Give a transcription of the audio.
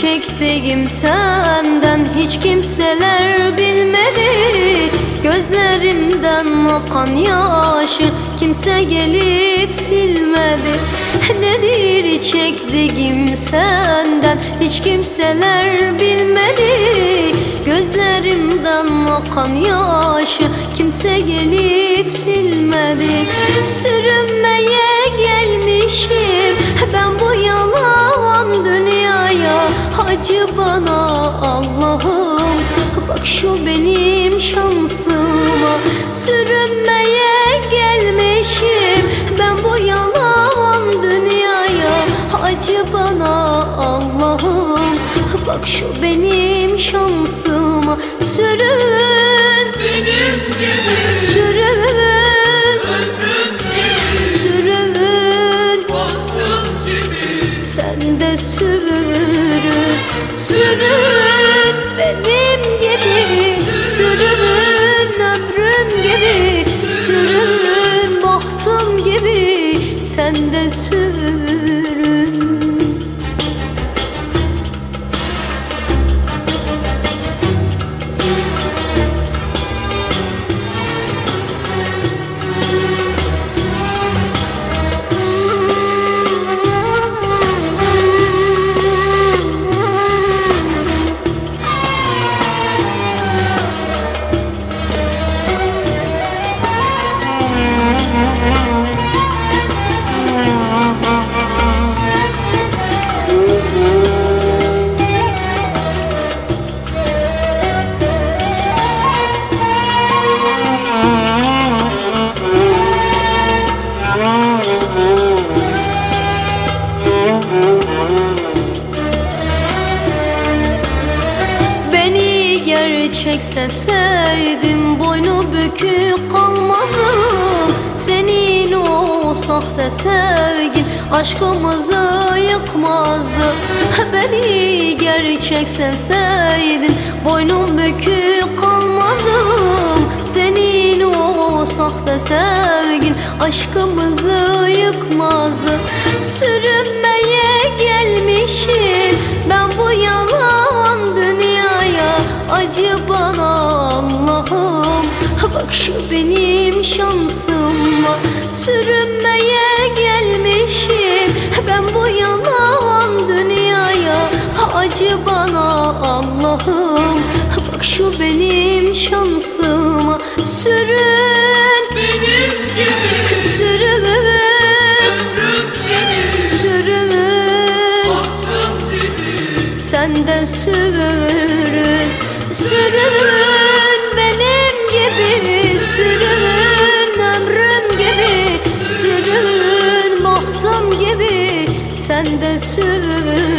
çektiğim senden hiç kimseler bilmedi. Gözlerimden akan yaşı kimse gelip silmedi. Nedir çektiğim senden hiç kimseler bilmedi. Gözlerimden akan yaşı kimse gelip silmedi. Sürünmeye gelmişim ben bu yalan dünyaya. Acı bana Allah'ım, bak şu benim şansıma. Sürünmeye gelmişim ben bu yalan dünyaya. Acı bana Allah'ım, bak şu benim şansıma. Sürün benim gibi, sürün ömrüm gibi, sürün bahtım gibi. sen de sürün. Sürün Benim gibi sürün, ömrüm gibi sürün, bahtım gibi sen de sürün. Beni gerçek sevseydim boynu bükük kalmazdım. Senin o sahte sevgin aşkımızı yıkmazdı. Beni gerçek sevseydin boynum bükük kalmazdım. Senin o sahte sevgin aşkımızı yıkmazdı. Sürünmeye gelmişim ben bu yalan dünyaya. Acı bana Allah'ım, bak şu benim şansıma. Sürünmeye gelmişim ben bu yalan dünyaya. Acı bana Allah'ım, bak şu benim şansıma. Sürün benim gibi, sürün, ömrüm gibi, sürün bahtım gibi. sen de sürün. Sürün benim gibi sürün, ömrüm gibi sürün, bahtım gibi sen de sürün.